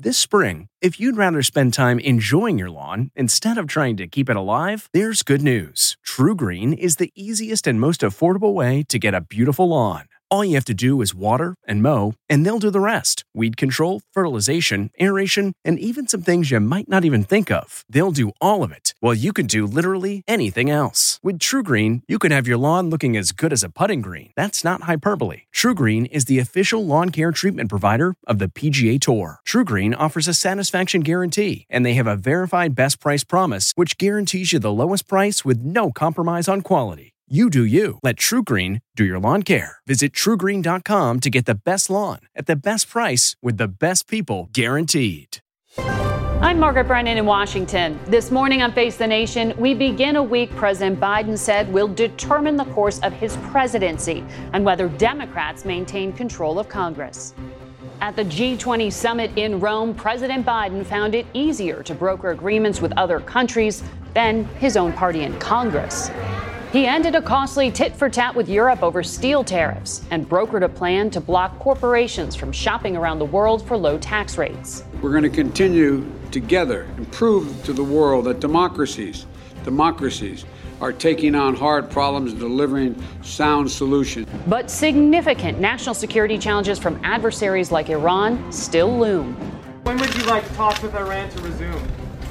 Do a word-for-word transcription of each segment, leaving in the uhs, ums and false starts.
This spring, if you'd rather spend time enjoying your lawn instead of trying to keep it alive, there's good news. TruGreen is the easiest and most affordable way to get a beautiful lawn. All you have to do is water and mow, and they'll do the rest. Weed control, fertilization, aeration, and even some things you might not even think of. They'll do all of it, while you can do literally anything else. With TruGreen, you can have your lawn looking as good as a putting green. That's not hyperbole. TruGreen is the official lawn care treatment provider of the P G A Tour. TruGreen offers a satisfaction guarantee, and they have a verified best price promise, which guarantees you the lowest price with no compromise on quality. You do you. Let TruGreen do your lawn care. Visit True Green dot com to get the best lawn at the best price with the best people guaranteed. I'm Margaret Brennan in Washington. This morning on Face the Nation, we begin a week President Biden said will determine the course of his presidency and whether Democrats maintain control of Congress. At the G twenty summit in Rome, President Biden found it easier to broker agreements with other countries than his own party in Congress. He ended a costly tit-for-tat with Europe over steel tariffs and brokered a plan to block corporations from shopping around the world for low tax rates. We're going to continue together and prove to the world that democracies, democracies are taking on hard problems and delivering sound solutions. But significant national security challenges from adversaries like Iran still loom. When would you like talks with Iran to resume?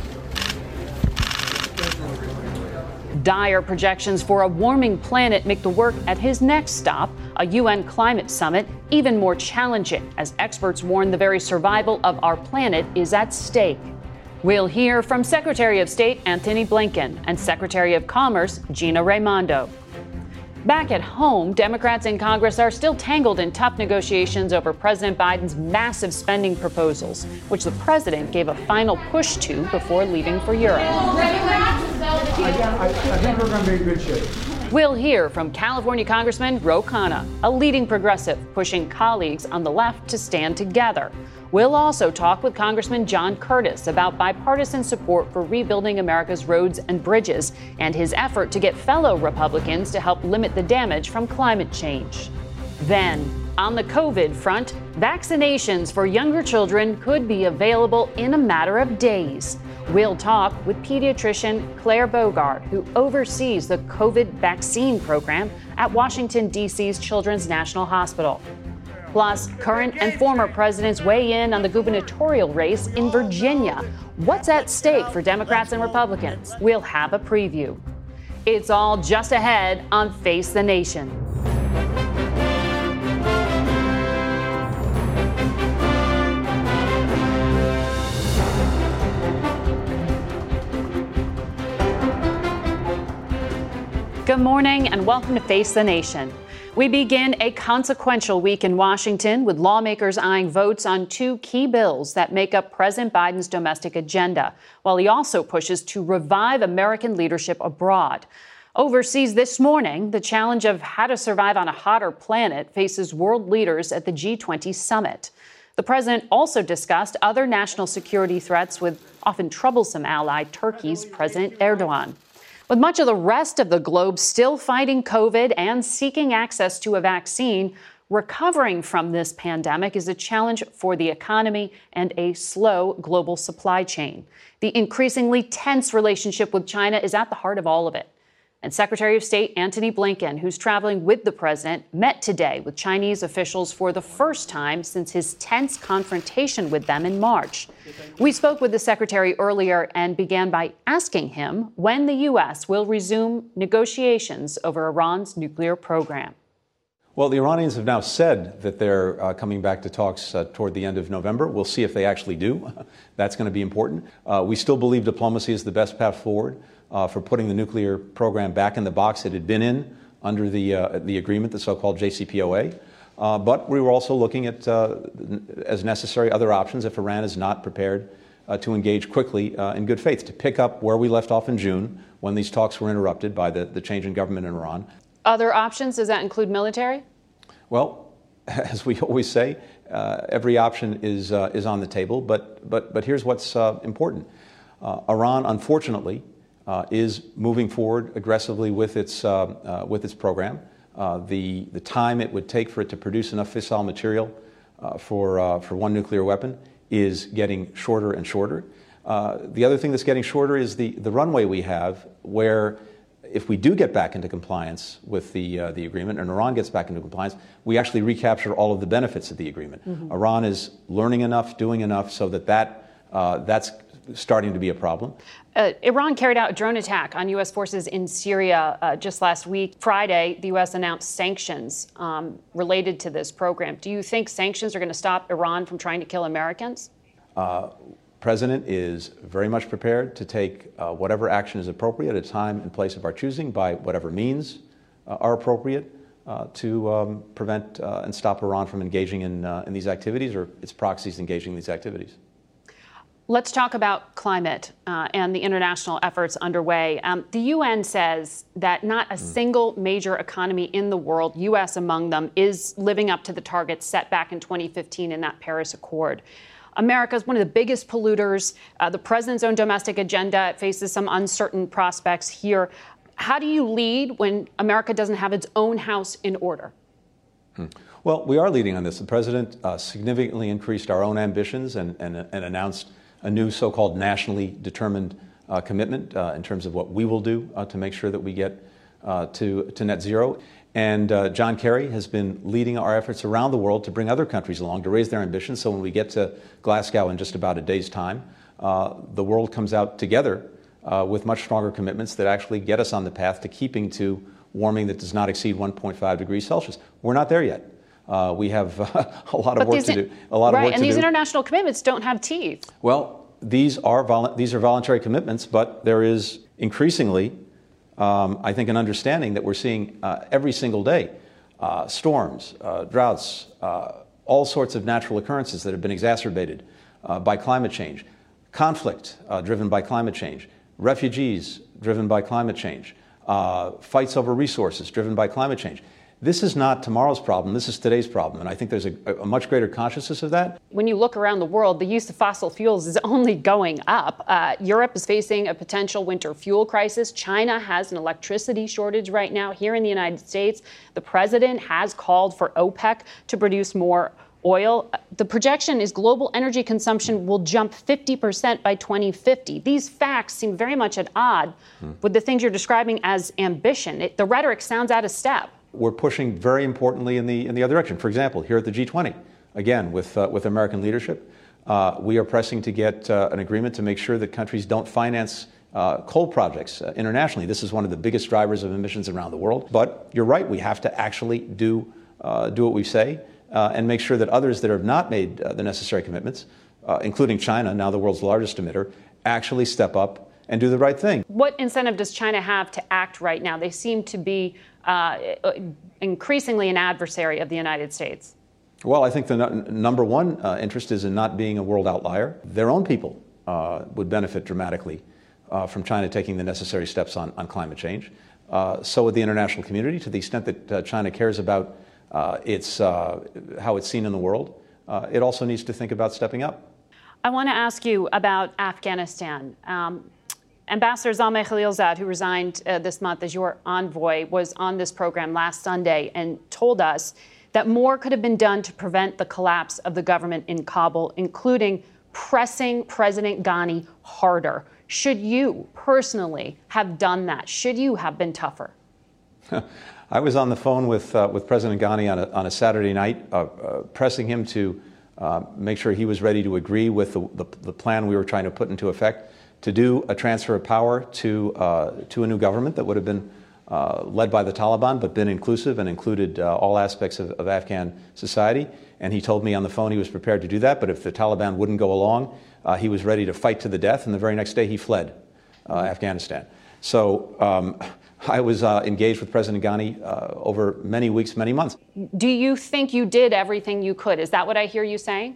Dire projections for a warming planet make the work at his next stop, a U N climate summit, even more challenging as experts warn the very survival of our planet is at stake. We'll hear from Secretary of State Antony Blinken and Secretary of Commerce Gina Raimondo. Back at home, Democrats in Congress are still tangled in tough negotiations over President Biden's massive spending proposals, which the president gave a final push to before leaving for Europe. I, I think we're going to be in good shape. We'll hear from California Congressman Ro Khanna, a leading progressive pushing colleagues on the left to stand together. We'll also talk with Congressman John Curtis about bipartisan support for rebuilding America's roads and bridges and his effort to get fellow Republicans to help limit the damage from climate change. Then, on the COVID front, vaccinations for younger children could be available in a matter of days. We'll talk with pediatrician Claire Bogart, who oversees the COVID vaccine program at Washington, D C's Children's National Hospital. Plus, current and former presidents weigh in on the gubernatorial race in Virginia. What's at stake for Democrats and Republicans? We'll have a preview. It's all just ahead on Face the Nation. Good morning and welcome to Face the Nation. We begin a consequential week in Washington with lawmakers eyeing votes on two key bills that make up President Biden's domestic agenda, while he also pushes to revive American leadership abroad. Overseas this morning, the challenge of how to survive on a hotter planet faces world leaders at the G twenty summit. The president also discussed other national security threats with often troublesome ally Turkey's President Erdogan. With much of the rest of the globe still fighting COVID and seeking access to a vaccine, recovering from this pandemic is a challenge for the economy and a slow global supply chain. The increasingly tense relationship with China is at the heart of all of it. And Secretary of State Antony Blinken, who's traveling with the president, met today with Chinese officials for the first time since his tense confrontation with them in March. We spoke with the secretary earlier and began by asking him when the U S will resume negotiations over Iran's nuclear program. Well, the Iranians have now said that they're uh, coming back to talks uh, toward the end of November. We'll see if they actually do. That's going to be important. Uh, we still believe diplomacy is the best path forward uh, for putting the nuclear program back in the box it had been in under the uh, the agreement, the so-called J C P O A. Uh, but we were also looking at, uh, as necessary, other options if Iran is not prepared uh, to engage quickly uh, in good faith, to pick up where we left off in June when these talks were interrupted by the, the change in government in Iran. Other options, does that include military? Well, as we always say, uh, every option is uh, is on the table. But but but here's what's uh, important: uh, Iran, unfortunately, uh, is moving forward aggressively with its uh, uh, with its program. Uh, the the time it would take for it to produce enough fissile material uh, for uh, for one nuclear weapon is getting shorter and shorter. Uh, the other thing that's getting shorter is the, the runway we have, where if we do get back into compliance with the, uh, the agreement, and Iran gets back into compliance, we actually recapture all of the benefits of the agreement. Mm-hmm. Iran is learning enough, doing enough, so that, that uh, that's starting to be a problem. Uh, Iran carried out a drone attack on U S forces in Syria uh, just last week. Friday, the U S announced sanctions um, related to this program. Do you think sanctions are going to stop Iran from trying to kill Americans? Uh, President is very much prepared to take uh, whatever action is appropriate at a time and place of our choosing by whatever means uh, are appropriate uh, to um, prevent uh, and stop Iran from engaging in, uh, in these activities, or its proxies engaging in these activities. Let's talk about climate uh, and the international efforts underway. Um, the U N says that not a mm. single major economy in the world, U S among them, is living up to the targets set back in twenty fifteen in that Paris Accord. America is one of the biggest polluters. Uh, the president's own domestic agenda faces some uncertain prospects here. How do you lead when America doesn't have its own house in order? Hmm. Well, we are leading on this. The president uh, significantly increased our own ambitions and, and, and announced a new so-called nationally determined uh, commitment uh, in terms of what we will do uh, to make sure that we get uh, to, to net zero. And uh, John Kerry has been leading our efforts around the world to bring other countries along to raise their ambitions. So when we get to Glasgow in just about a day's time, uh, the world comes out together uh, with much stronger commitments that actually get us on the path to keeping to warming that does not exceed one point five degrees Celsius. We're not there yet. Uh, we have uh, a lot of but work to do. A lot right, of work and to these do. international commitments don't have teeth. Well, these are volu- these are voluntary commitments, but there is increasingly, um, I think, an understanding that we're seeing uh, every single day. Uh, storms, uh, droughts, uh, all sorts of natural occurrences that have been exacerbated uh, by climate change, conflict uh, driven by climate change, refugees driven by climate change, uh, fights over resources driven by climate change. This is not tomorrow's problem. This is today's problem. And I think there's a, a much greater consciousness of that. When you look around the world, the use of fossil fuels is only going up. Uh, Europe is facing a potential winter fuel crisis. China has an electricity shortage right now. Here in the United States, the president has called for OPEC to produce more oil. The projection is global energy consumption will jump fifty percent by twenty fifty. These facts seem very much at odds hmm. with the things you're describing as ambition. It, the rhetoric sounds out of step. We're pushing very importantly in the in the other direction. For example, here at the G twenty, again, with uh, with American leadership, uh, we are pressing to get uh, an agreement to make sure that countries don't finance uh, coal projects uh, internationally. This is one of the biggest drivers of emissions around the world. But you're right, we have to actually do uh, do what we say uh, and make sure that others that have not made uh, the necessary commitments, uh, including China, now the world's largest emitter, actually step up and do the right thing. What incentive does China have to act right now? They seem to be uh, increasingly an adversary of the United States. Well, I think the no- number one uh, interest is in not being a world outlier. Their own people uh, would benefit dramatically uh, from China taking the necessary steps on, on climate change. Uh, so would the international community, to the extent that uh, China cares about uh, its, uh, how it's seen in the world. Uh, it also needs to think about stepping up. I want to ask you about Afghanistan. Um, Ambassador Zalmay Khalilzad, who resigned uh, this month as your envoy, was on this program last Sunday and told us that more could have been done to prevent the collapse of the government in Kabul, including pressing President Ghani harder. Should you personally have done that? Should you have been tougher? I was on the phone with uh, with President Ghani on a, on a Saturday night, uh, uh, pressing him to uh, make sure he was ready to agree with the, the, the plan we were trying to put into effect, to do a transfer of power to uh, to a new government that would have been uh, led by the Taliban, but been inclusive and included uh, all aspects of, of Afghan society. And he told me on the phone he was prepared to do that, but if the Taliban wouldn't go along, uh, he was ready to fight to the death. And the very next day he fled uh, Afghanistan. So um, I was uh, engaged with President Ghani uh, over many weeks, many months. Do you think you did everything you could? Is that what I hear you saying?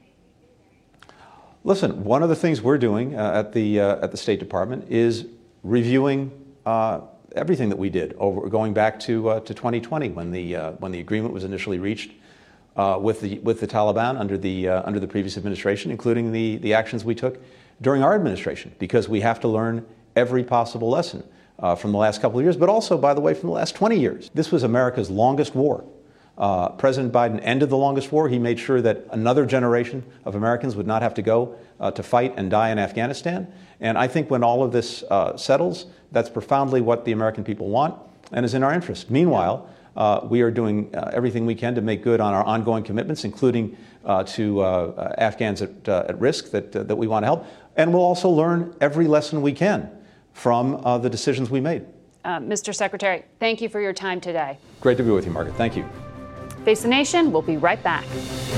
Listen, one of the things we're doing uh, at the uh, at the State Department is reviewing uh, everything that we did over going back to uh, to twenty twenty when the uh, when the agreement was initially reached uh, with the with the Taliban under the uh, under the previous administration, including the the actions we took during our administration, because we have to learn every possible lesson uh, from the last couple of years, but also, by the way, from the last twenty years. This was America's longest war. Uh, President Biden ended the longest war. He made sure that another generation of Americans would not have to go uh, to fight and die in Afghanistan. And I think when all of this uh, settles, that's profoundly what the American people want and is in our interest. Meanwhile, uh, we are doing uh, everything we can to make good on our ongoing commitments, including uh, to uh, Afghans at, uh, at risk that, uh, that we want to help. And we'll also learn every lesson we can from uh, the decisions we made. Uh, Mister Secretary, thank you for your time today. Great to be with you, Margaret. Thank you. Face the Nation, we'll be right back.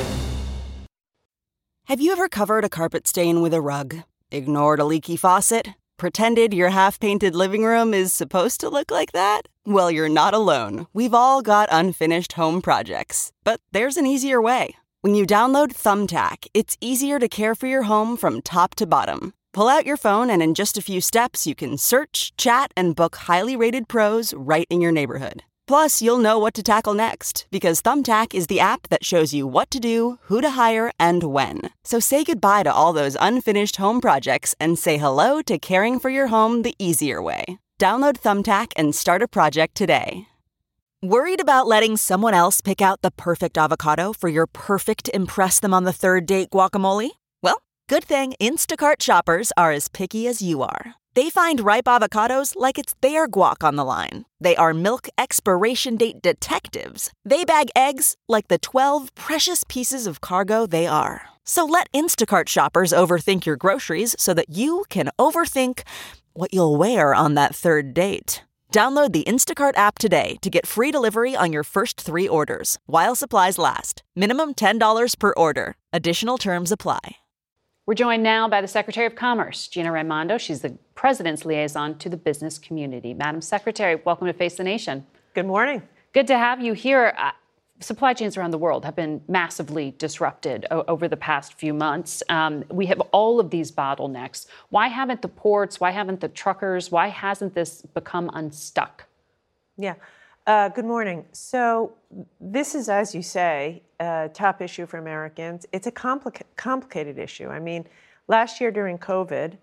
Have you ever covered a carpet stain with a rug? Ignored a leaky faucet? Pretended your half-painted living room is supposed to look like that? Well, you're not alone. We've all got unfinished home projects. But there's an easier way. When you download Thumbtack, it's easier to care for your home from top to bottom. Pull out your phone and in just a few steps, you can search, chat, and book highly rated pros right in your neighborhood. Plus, you'll know what to tackle next, because Thumbtack is the app that shows you what to do, who to hire, and when. So say goodbye to all those unfinished home projects and say hello to caring for your home the easier way. Download Thumbtack and start a project today. Worried about letting someone else pick out the perfect avocado for your perfect impress-them-on-the-third-date guacamole? Well, good thing Instacart shoppers are as picky as you are. They find ripe avocados like it's their guac on the line. They are milk expiration date detectives. They bag eggs like the twelve precious pieces of cargo they are. So let Instacart shoppers overthink your groceries so that you can overthink what you'll wear on that third date. Download the Instacart app today to get free delivery on your first three orders, while supplies last. Minimum ten dollars per order. Additional terms apply. We're joined now by the Secretary of Commerce, Gina Raimondo. She's the President's liaison to the business community. Madam Secretary, welcome to Face the Nation. Good morning. Good to have you here. Uh, supply chains around the world have been massively disrupted o- over the past few months. Um, we have all of these bottlenecks. Why haven't the ports, why haven't the truckers, why hasn't this become unstuck? Yeah. Uh, good morning. So this is, as you say, a top issue for Americans. It's a complica- complicated issue. I mean, last year during COVID,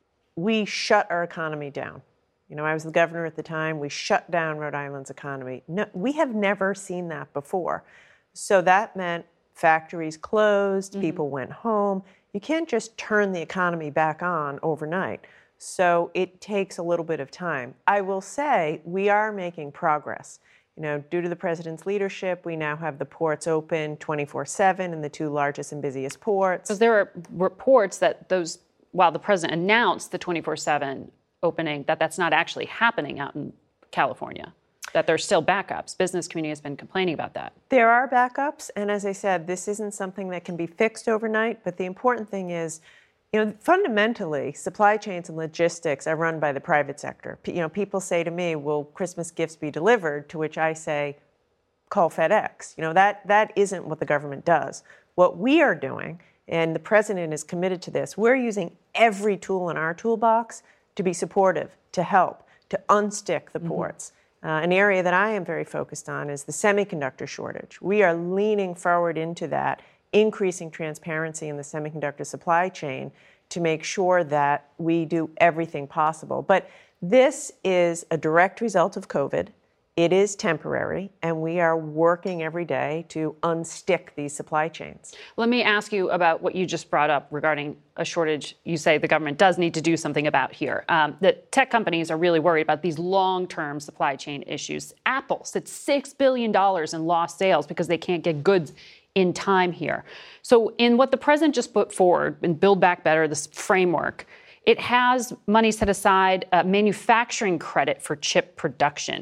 we shut our economy down. You know, I was the governor at the time. We shut down Rhode Island's economy. No, we have never seen that before. So that meant factories closed, mm-hmm. people went home. You can't just turn the economy back on overnight. So it takes a little bit of time. I will say we are making progress. You know, due to the president's leadership, we now have the ports open twenty-four seven in the two largest and busiest ports. Because there are reports that those, while the president announced the twenty-four seven opening, that that's not actually happening out in California, that there's still backups. Business community has been complaining about that. There are backups. And as I said, this isn't something that can be fixed overnight. But the important thing is, you know, fundamentally, supply chains and logistics are run by the private sector. P- you know, people say to me, will Christmas gifts be delivered? To which I say, call FedEx. You know, that that isn't what the government does. What we are doing, and the president is committed to this, we're using every tool in our toolbox to be supportive, to help, to unstick the mm-hmm. ports. Uh, an area that I am very focused on is the semiconductor shortage. We are leaning forward into that, increasing transparency in the semiconductor supply chain to make sure that we do everything possible. But this is a direct result of COVID. It is temporary, and we are working every day to unstick these supply chains. Let me ask you about what you just brought up regarding a shortage you say the government does need to do something about here. Um, the tech companies are really worried about these long-term supply chain issues. Apple said six billion dollars in lost sales because they can't get goods in time here. So in what the president just put forward in Build Back Better, this framework, it has money set aside, uh, manufacturing credit for chip production.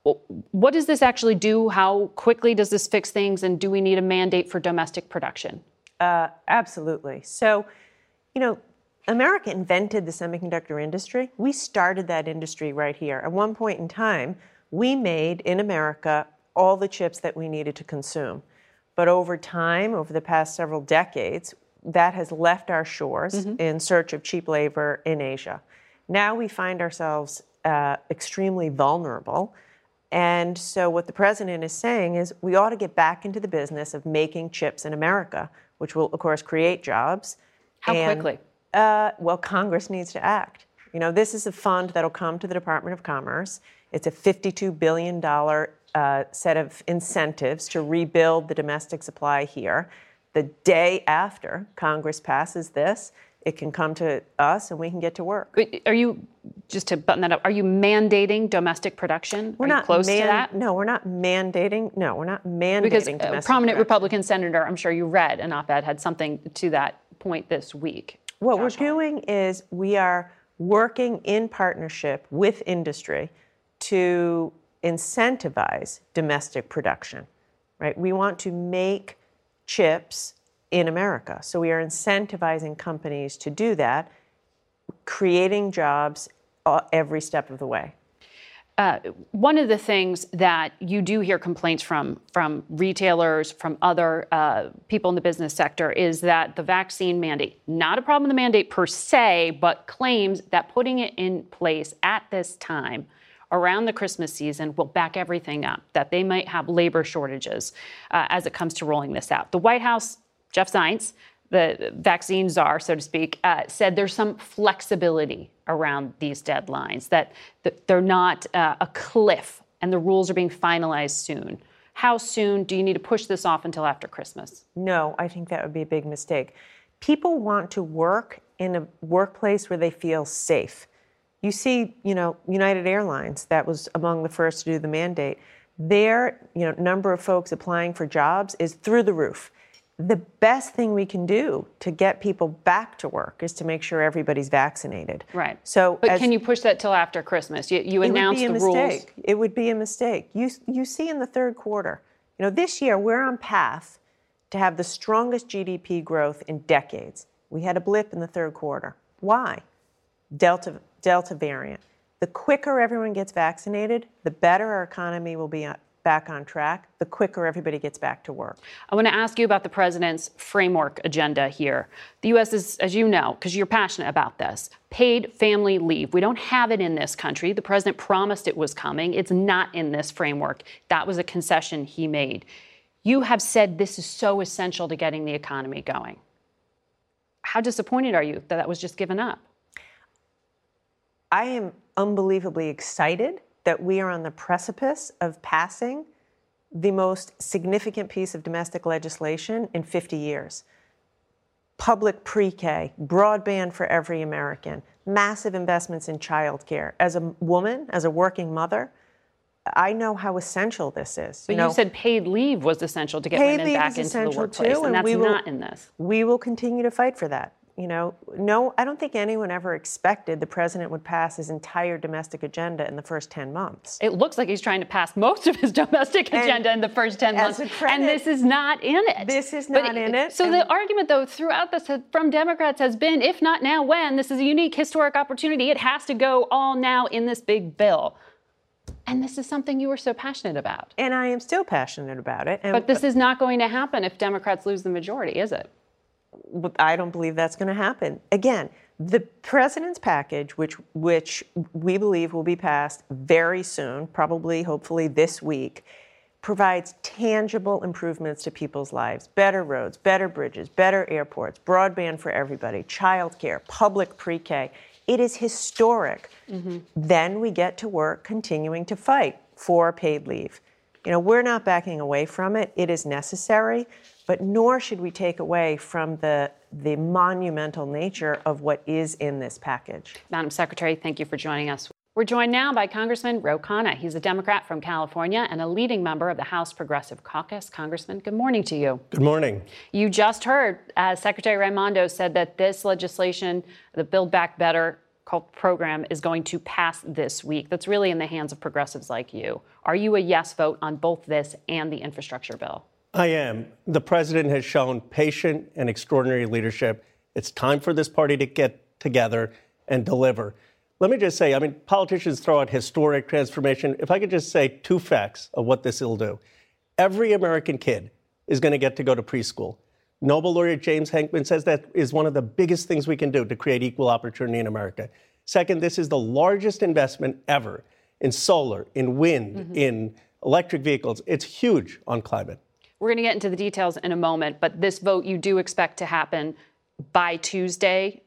What does this actually do? How quickly does this fix things? And do we need a mandate for domestic production? Uh, absolutely. So, you know, America invented the semiconductor industry. We started that industry right here. At one point in time, we made in America all the chips that we needed to consume. But over time, over the past several decades, that has left our shores mm-hmm. in search of cheap labor in Asia. Now we find ourselves uh, extremely vulnerable. And so what the president is saying is we ought to get back into the business of making chips in America, which will, of course, create jobs. How and, quickly? Uh, well, Congress needs to act. You know, this is a fund that will come to the Department of Commerce. It's a fifty-two billion dollars uh, set of incentives to rebuild the domestic supply here. The day after Congress passes this, it can come to us and we can get to work. Are you, just to button that up, are you mandating domestic production? We're are not you close man- to that? No, we're not mandating. No, we're not mandating because domestic a prominent production. Republican senator, I'm sure you read an op-ed, had something to that point this week. What Josh we're Hall. doing is we are working in partnership with industry to incentivize domestic production, right? We want to make chips in America. So we are incentivizing companies to do that, creating jobs uh, every step of the way. Uh, one of the things that you do hear complaints from, from retailers, from other uh, people in the business sector, is that the vaccine mandate, not a problem with the mandate per se, but claims that putting it in place at this time around the Christmas season will back everything up, that they might have labor shortages uh, as it comes to rolling this out. The White House, Jeff Zients, the vaccine czar, so to speak, uh, said there's some flexibility around these deadlines, that, that they're not uh, a cliff and the rules are being finalized soon. How soon do you need to push this off until after Christmas? No, I think that would be a big mistake. People want to work in a workplace where they feel safe. You see, you know, United Airlines, that was among the first to do the mandate. Their, you know, number of folks applying for jobs is through the roof. The best thing we can do to get people back to work is to make sure everybody's vaccinated. Right. So, but as, can you push that till after Christmas? You, you it announce would be a the mistake. rules. It would be a mistake. You you see in the third quarter, you know, this year we're on path to have the strongest G D P growth in decades. We had a blip in the third quarter. Why? Delta Delta variant. The quicker everyone gets vaccinated, the better our economy will be back on track, the quicker everybody gets back to work. I want to ask you about the president's framework agenda here. The U S is, as you know, because you're passionate about this, paid family leave. We don't have it in this country. The president promised it was coming. It's not in this framework. That was a concession he made. You have said this is so essential to getting the economy going. How disappointed are you that that was just given up? I am unbelievably excited that we are on the precipice of passing the most significant piece of domestic legislation in fifty years. Public pre-K, broadband for every American, massive investments in childcare. As a woman, as a working mother, I know how essential this is. But you, know, you said paid leave was essential to get paid women leave back is into the essential workplace, too, and that's we will, not in this. We will continue to fight for that. You know, no, I don't think anyone ever expected the president would pass his entire domestic agenda in the first ten months. It looks like he's trying to pass most of his domestic And agenda in the first ten months. as a credit, and this is not in it. This is But not in it. So and the argument, though, throughout this from Democrats has been, if not now, when? This is a unique historic opportunity. It has to go all now in this big bill. And this is something you were so passionate about. And I am still passionate about it. And But this is not going to happen if Democrats lose the majority, is it? I don't believe that's going to happen. Again, the president's package, which which we believe will be passed very soon, probably, hopefully this week, provides tangible improvements to people's lives. Better roads, better bridges, better airports, broadband for everybody, childcare, public pre-K. It is historic. Mm-hmm. Then we get to work continuing to fight for paid leave. You know, we're not backing away from it. It is necessary. But nor should we take away from the, the monumental nature of what is in this package. Madam Secretary, thank you for joining us. We're joined now by Congressman Ro Khanna. He's a Democrat from California and a leading member of the House Progressive Caucus. Congressman, good morning to you. Good morning. You just heard uh, Secretary Raimondo said that this legislation, the Build Back Better program, is going to pass this week. That's really in the hands of progressives like you. Are you a yes vote on both this and the infrastructure bill? I am. The president has shown patient and extraordinary leadership. It's time for this party to get together and deliver. Let me just say, I mean, politicians throw out historic transformation. If I could just say two facts of what this will do. Every American kid is going to get to go to preschool. Nobel laureate James Henkman says that is one of the biggest things we can do to create equal opportunity in America. Second, this is the largest investment ever in solar, in wind, mm-hmm. in electric vehicles. It's huge on climate. We're going to get into the details in a moment, but this vote you do expect to happen by Tuesday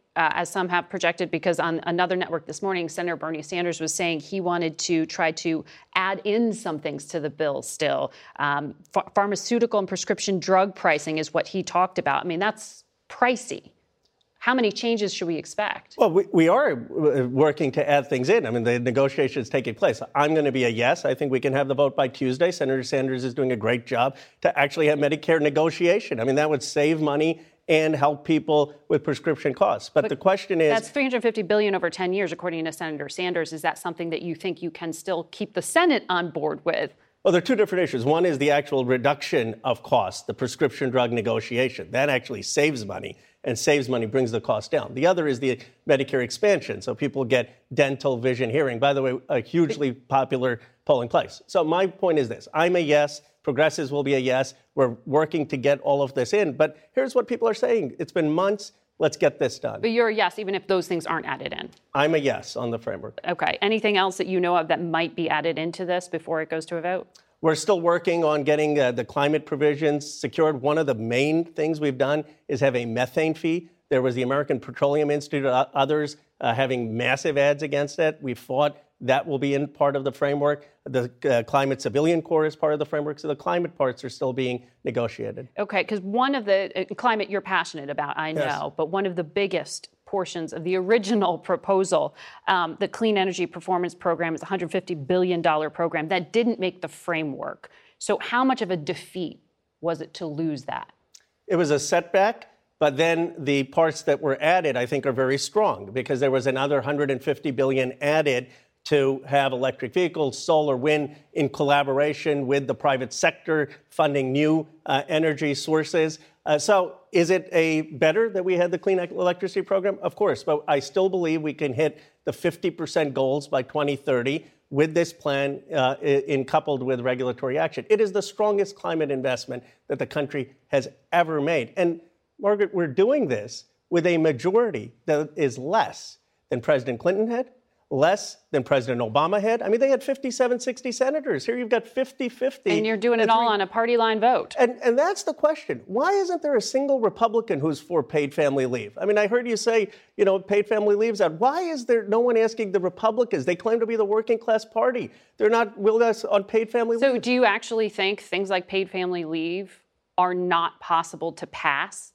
uh, as some have projected, because on another network this morning, Senator Bernie Sanders was saying he wanted to try to add in some things to the bill still. Um, ph- pharmaceutical and prescription drug pricing is what he talked about. I mean, that's pricey. How many changes should we expect? Well, we, we are working to add things in. I mean, the negotiation is taking place. I'm going to be a yes. I think we can have the vote by Tuesday. Senator Sanders is doing a great job to actually have Medicare negotiation. I mean, that would save money and help people with prescription costs. But, but the question is... That's three hundred fifty billion dollars over ten years, according to Senator Sanders. Is that something that you think you can still keep the Senate on board with? Well, there are two different issues. One is the actual reduction of costs, the prescription drug negotiation. That actually saves money, and saves money, brings the cost down. The other is the Medicare expansion, so people get dental, vision, hearing. By the way, a hugely popular polling place. So my point is this. I'm a yes. Progressives will be a yes. We're working to get all of this in. But here's what people are saying. It's been months. Let's get this done. But you're a yes, even if those things aren't added in. I'm a yes on the framework. Okay. Anything else that you know of that might be added into this before it goes to a vote? We're still working on getting uh, the climate provisions secured. One of the main things we've done is have a methane fee. There was the American Petroleum Institute, uh, others uh, having massive ads against it. We fought. That will be in part of the framework. The uh, Climate Civilian Corps is part of the framework. So the climate parts are still being negotiated. Okay, because one of the uh, climate you're passionate about, I know, yes. But one of the biggest portions of the original proposal, um, the Clean Energy Performance Program is a one hundred fifty billion dollars program that didn't make the framework. So how much of a defeat was it to lose that? It was a setback. But then the parts that were added, I think, are very strong because there was another one hundred fifty billion dollars added to have electric vehicles, solar, wind, in collaboration with the private sector, funding new uh, energy sources. Uh, so is it a better that we had the clean electricity program? Of course, but I still believe we can hit the fifty percent goals by twenty thirty with this plan uh, in coupled with regulatory action. It is the strongest climate investment that the country has ever made. And Margaret, we're doing this with a majority that is less than President Clinton had, less than President Obama had. I mean, they had fifty-seven, sixty senators. Here you've got fifty fifty. And you're doing it all on a party line vote. And, and that's the question. Why isn't there a single Republican who's for paid family leave? I mean, I heard you say, you know, paid family leave's out. Why is there no one asking the Republicans? They claim to be the working class party. They're not with us on paid family leave. So do you actually think things like paid family leave are not possible to pass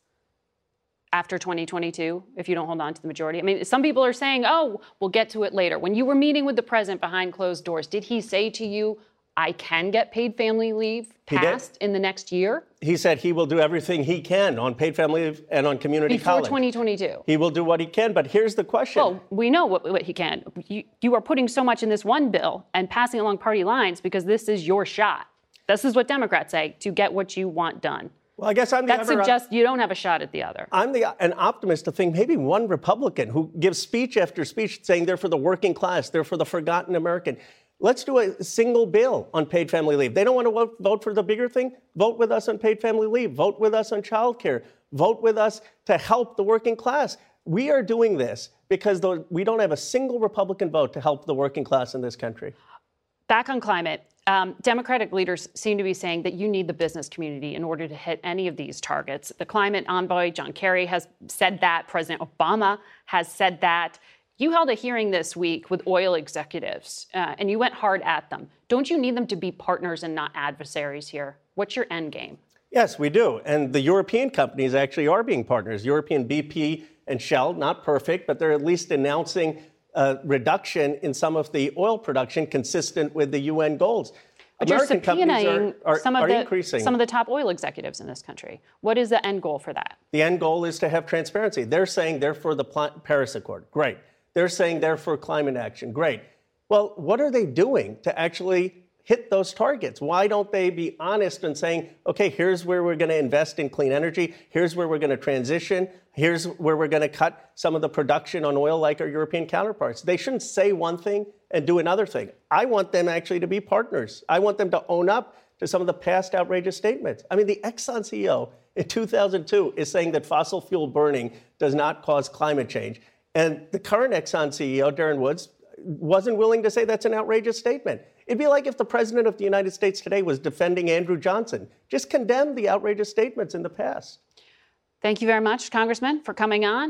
after twenty twenty-two, if you don't hold on to the majority? I mean, some people are saying, oh, we'll get to it later. When you were meeting with the president behind closed doors, did he say to you, I can get paid family leave passed in the next year? He said he will do everything he can on paid family leave and on community Before college. Before twenty twenty-two. He will do what he can, but here's the question. Well, we know what, what he can. You, you are putting so much in this one bill and passing along party lines because this is your shot. This is what Democrats say, to get what you want done. Well, I guess I'm the That other, suggests you don't have a shot at the other. I'm the, an optimist to think maybe one Republican who gives speech after speech saying they're for the working class, they're for the forgotten American. Let's do a single bill on paid family leave. They don't want to vote, vote for the bigger thing? Vote with us on paid family leave. Vote with us on child care. Vote with us to help the working class. We are doing this because the, we don't have a single Republican vote to help the working class in this country. Back on climate. Um, Democratic leaders seem to be saying that you need the business community in order to hit any of these targets. The climate envoy, John Kerry, has said that. President Obama has said that. You held a hearing this week with oil executives, uh, and you went hard at them. Don't you need them to be partners and not adversaries here? What's your end game? Yes, we do. And the European companies actually are being partners. European B P and Shell, not perfect, but they're at least announcing a reduction in some of the oil production consistent with the U N goals. But American you're companies subpoenaing are, are, some, of are the, increasing. some of the top oil executives in this country. What is the end goal for that? The end goal is to have transparency. They're saying they're for the Paris Accord. Great. They're saying they're for climate action. Great. Well, what are they doing to actually hit those targets? Why don't they be honest and saying, okay, here's where we're going to invest in clean energy. Here's where we're going to transition. Here's where we're going to cut some of the production on oil like our European counterparts. They shouldn't say one thing and do another thing. I want them actually to be partners. I want them to own up to some of the past outrageous statements. I mean, the Exxon C E O in two thousand two is saying that fossil fuel burning does not cause climate change. And the current Exxon C E O, Darren Woods, wasn't willing to say that's an outrageous statement. It'd be like if the president of the United States today was defending Andrew Johnson. Just condemn the outrageous statements in the past. Thank you very much, Congressman, for coming on.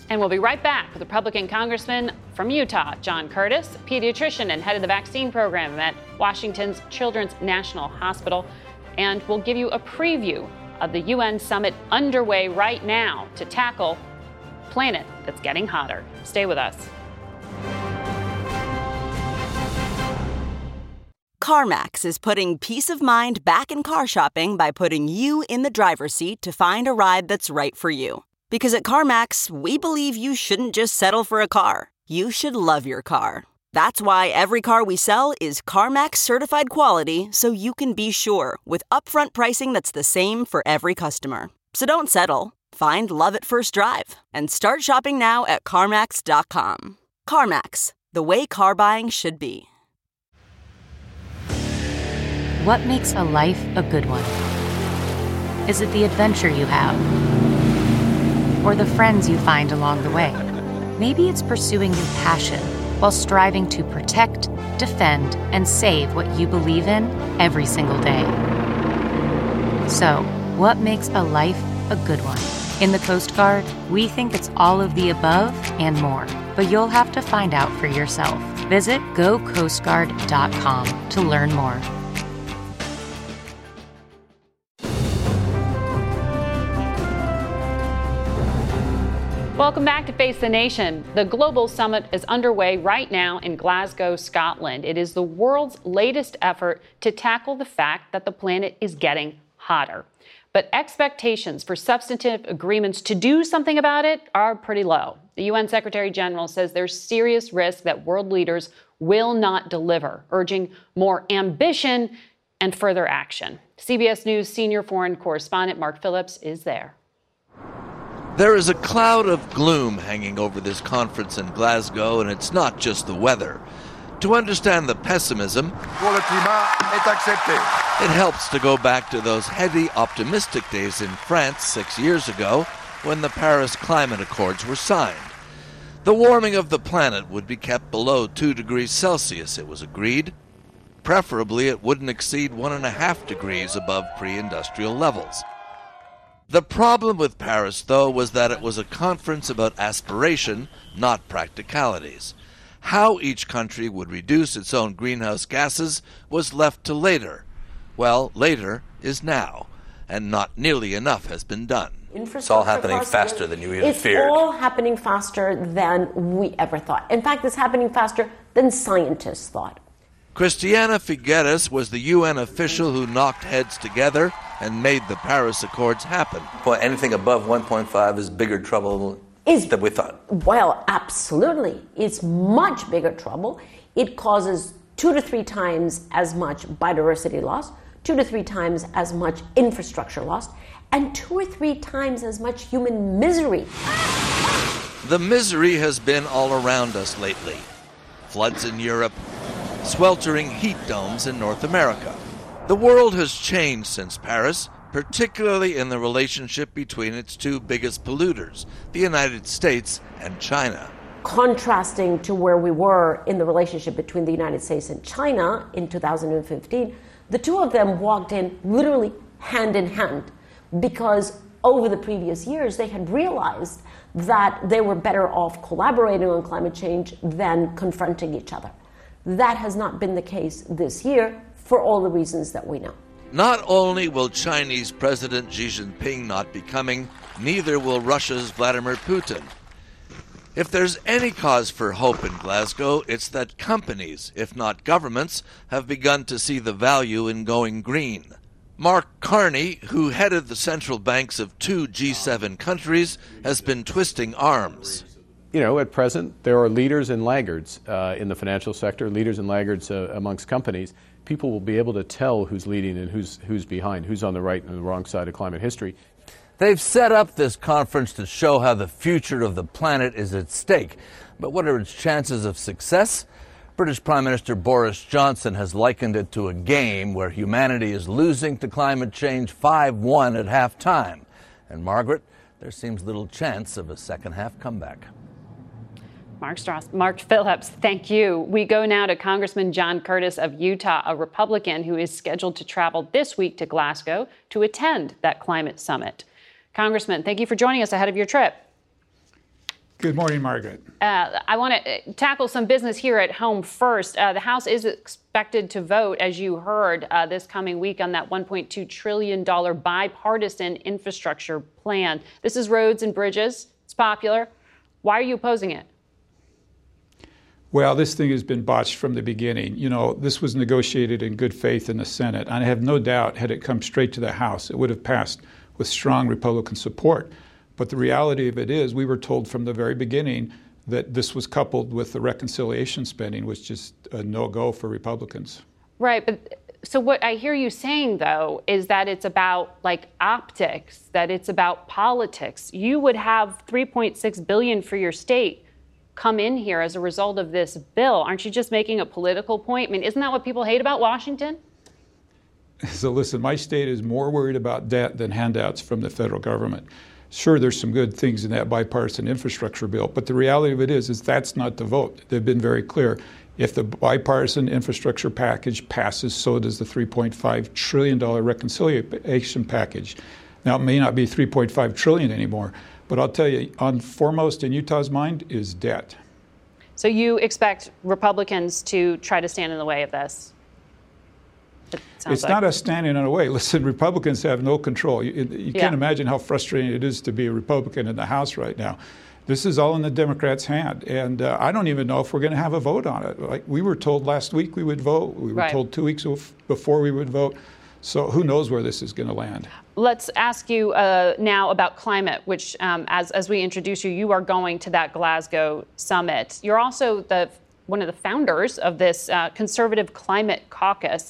And we'll be right back with Republican Congressman from Utah, John Curtis, pediatrician and head of the vaccine program at Washington's Children's National Hospital. And we'll give you a preview of the U N summit underway right now to tackle a planet that's getting hotter. Stay with us. CarMax is putting peace of mind back in car shopping by putting you in the driver's seat to find a ride that's right for you. Because at CarMax, we believe you shouldn't just settle for a car. You should love your car. That's why every car we sell is CarMax certified quality, so you can be sure with upfront pricing that's the same for every customer. So don't settle. Find love at first drive and start shopping now at CarMax dot com. CarMax, the way car buying should be. What makes a life a good one? Is it the adventure you have? Or the friends you find along the way? Maybe it's pursuing your passion while striving to protect, defend, and save what you believe in every single day. So, what makes a life a good one? In the Coast Guard, we think it's all of the above and more, but you'll have to find out for yourself. Visit go coast guard dot com to learn more. Welcome back to Face the Nation. The Global Summit is underway right now in Glasgow, Scotland. It is the world's latest effort to tackle the fact that the planet is getting hotter. But expectations for substantive agreements to do something about it are pretty low. The U N Secretary General says there's serious risk that world leaders will not deliver, urging more ambition and further action. C B S News senior foreign correspondent Mark Phillips is there. There is a cloud of gloom hanging over this conference in Glasgow, and it's not just the weather. To understand the pessimism, it helps to go back to those heady, optimistic days in France six years ago when the Paris Climate Accords were signed. The warming of the planet would be kept below two degrees Celsius, it was agreed. Preferably, it wouldn't exceed one and a half degrees above pre-industrial levels. The problem with Paris, though, was that it was a conference about aspiration, not practicalities. How each country would reduce its own greenhouse gases was left to later. Well, later is now, and not nearly enough has been done. It's all happening faster than you even it's feared. It's all happening faster than we ever thought. In fact, it's happening faster than scientists thought. Christiana Figueres was the U N official who knocked heads together and made the Paris Accords happen. Well, anything above one point five is bigger trouble is, than we thought. Well, absolutely. It's much bigger trouble. It causes two to three times as much biodiversity loss, two to three times as much infrastructure loss, and two or three times as much human misery. The misery has been all around us lately. Floods in Europe, sweltering heat domes in North America. The world has changed since Paris, particularly in the relationship between its two biggest polluters, the United States and China. Contrasting to where we were in the relationship between the United States and China in two thousand fifteen, the two of them walked in literally hand in hand because over the previous years they had realized that they were better off collaborating on climate change than confronting each other. That has not been the case this year for all the reasons that we know. Not only will Chinese President Xi Jinping not be coming, neither will Russia's Vladimir Putin. If there's any cause for hope in Glasgow, it's that companies, if not governments, have begun to see the value in going green. Mark Carney, who headed the central banks of two G seven countries, has been twisting arms. You know, at present, there are leaders and laggards uh, in the financial sector, leaders and laggards uh, amongst companies. People will be able to tell who's leading and who's who's behind, who's on the right and the wrong side of climate history. They've set up this conference to show how the future of the planet is at stake. But what are its chances of success? British Prime Minister Boris Johnson has likened it to a game where humanity is losing to climate change five one at halftime. And Margaret, there seems little chance of a second half comeback. Mark Strauss, Mark Phillips, thank you. We go now to Congressman John Curtis of Utah, a Republican who is scheduled to travel this week to Glasgow to attend that climate summit. Congressman, thank you for joining us ahead of your trip. Good morning, Margaret. Uh, I want to tackle some business here at home first. Uh, the House is expected to vote, as you heard, uh, this coming week on that one point two trillion dollars bipartisan infrastructure plan. This is roads and bridges. It's popular. Why are you opposing it? Well, this thing has been botched from the beginning. You know, this was negotiated in good faith in the Senate. And I have no doubt, had it come straight to the House, it would have passed with strong Republican support. But the reality of it is, we were told from the very beginning that this was coupled with the reconciliation spending, which is a no-go for Republicans. Right, but so what I hear you saying, though, is that it's about, like, optics, that it's about politics. You would have three point six billion dollars for your state come in here as a result of this bill. Aren't you just making a political point? I mean, isn't that what people hate about Washington? So listen, my state is more worried about debt than handouts from the federal government. Sure, there's some good things in that bipartisan infrastructure bill, but the reality of it is, is that's not the vote. They've been very clear. If the bipartisan infrastructure package passes, so does the three point five trillion dollars reconciliation package. Now, it may not be three point five trillion dollars anymore, but I'll tell you, on foremost in Utah's mind is debt. So you expect Republicans to try to stand in the way of this? It it's like. not us standing in the way. Listen, Republicans have no control. You, you Yeah. can't imagine how frustrating it is to be a Republican in the House right now. This is all in the Democrats' hand, and uh, I don't even know if we're going to have a vote on it. Like we were told last week we would vote. We were Right. told two weeks before we would vote. So who knows where this is going to land? Let's ask you uh, now about climate, which, um, as, as we introduce you, you are going to that Glasgow summit. You're also the one of the founders of this uh, Conservative Climate Caucus.